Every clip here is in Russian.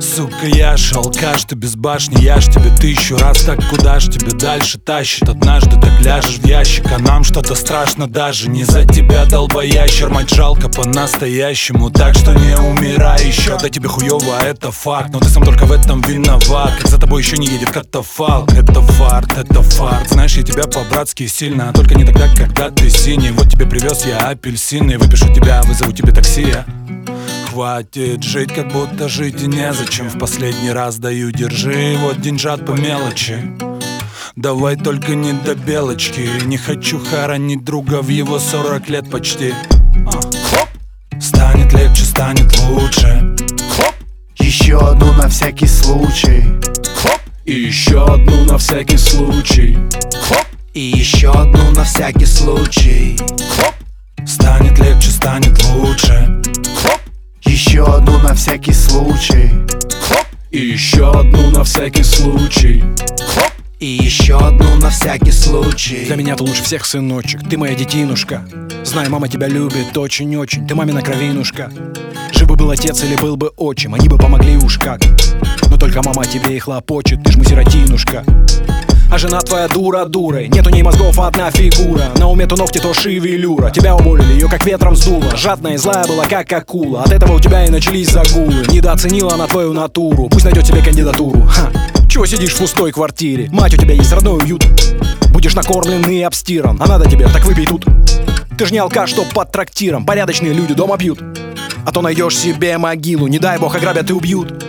Сука, я ж алкаш, ты без башни, я ж тебе 1000 раз. Так куда ж тебе дальше тащит? Однажды так ляжешь в ящик, а нам что-то страшно даже. Не за тебя, долбоящер, мать жалко по-настоящему. Так что не умирай еще. Да тебе хуёво, это факт, но ты сам только в этом виноват. Как за тобой еще не едет катафалк. Это фарт, это фарт. Знаешь, я тебя по-братски сильно, а только не тогда, когда ты синий. Вот тебе привез я апельсины, выпишу тебя, вызову тебе такси. Хватит жить, как будто жить и незачем. В последний раз даю, держи, вот деньжат по мелочи. Давай только не до белочки. Не хочу хоронить друга в его 40 лет почти. Станет легче, станет лучше. Еще одну на всякий случай. И еще одну на всякий случай. И еще одну на всякий случай. Станет легче, станет лучше. Еще одну на всякий случай. И еще одну на всякий случай. И еще одну на всякий случай. Для меня ты лучше всех, сыночек, ты моя детинушка. Знаю, мама тебя любит очень-очень, ты мамина кровинушка. Жив бы был отец или был бы отчим, они бы помогли уж как. Но только мама тебе и хлопочет, ты ж сиротинушка. А жена твоя дура дурой, нет у ней мозгов, одна фигура. На уме то ногти, то шевелюра. Тебя уволили, ее как ветром сдуло. Жадная и злая была, как акула. От этого у тебя и начались загулы. Недооценила она твою натуру, пусть найдет себе кандидатуру. Ха. Чего сидишь в пустой квартире? Мать, у тебя есть родной уют. Будешь накормлен и обстиран, а надо тебе, так выпей тут. Ты ж не алкаш, что под трактиром. Порядочные люди дома пьют. А то найдешь себе могилу, не дай бог ограбят и убьют.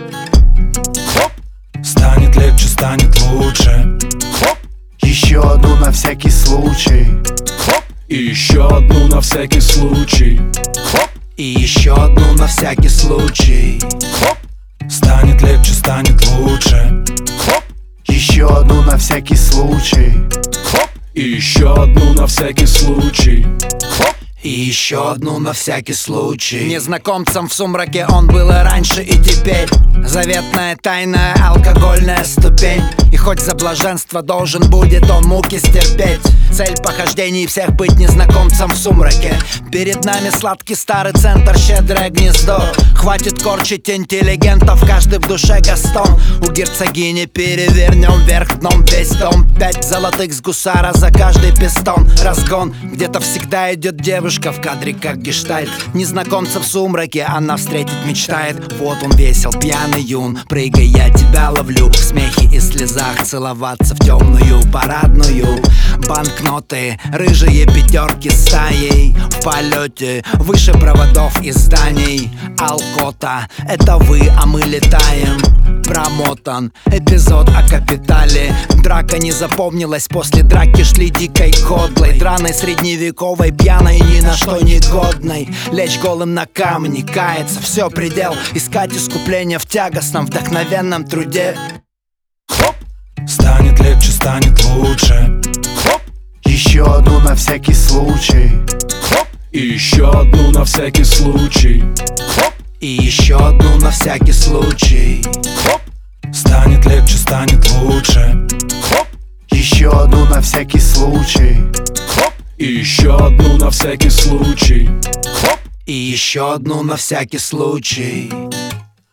Станет легче, станет лучше. Еще одну на всякий случай. И еще одну на всякий случай. И еще одну на всякий случай. Станет легче, станет лучше. Еще одну на всякий случай. И еще одну на всякий случай. И еще одну на всякий случай. Незнакомцем в сумраке он был и раньше, и теперь. Заветная, тайная, алкогольная ступень. И хоть за блаженство должен будет он муки стерпеть. Цель похождений всех быть незнакомцем в сумраке. Перед нами сладкий старый центр, щедрое гнездо. Хватит корчить интеллигентов, каждый в душе Гастон. У герцогини перевернем вверх дном весь дом. 5 золотых с гусара за каждый пистон. Разгон, где-то всегда идет девушка в кадре, как гештальт. Незнакомца в сумраке она встретить мечтает. Вот он весел, пьяный юн. Прыгай, я тебя ловлю. В смехе и слезах целоваться в темную парадную. Банкноты, рыжие пятерки стаей. В полете, выше проводов и зданий. Алкота, это вы, а мы летаем. Промотан эпизод о капитале. Драка не запомнилась, после драки шли дикой кодлой. Драной средневековой, пьяной, ни на что не годной. Лечь голым на камни, каяться, все предел. Искать искупление в тягостном, вдохновенном труде. Станет легче, станет лучше. Еще одну на всякий случай. И еще одну на всякий случай. И еще одну на всякий случай. Станет легче, станет лучше. Еще одну на всякий случай. И еще одну на всякий случай. И еще одну на всякий случай.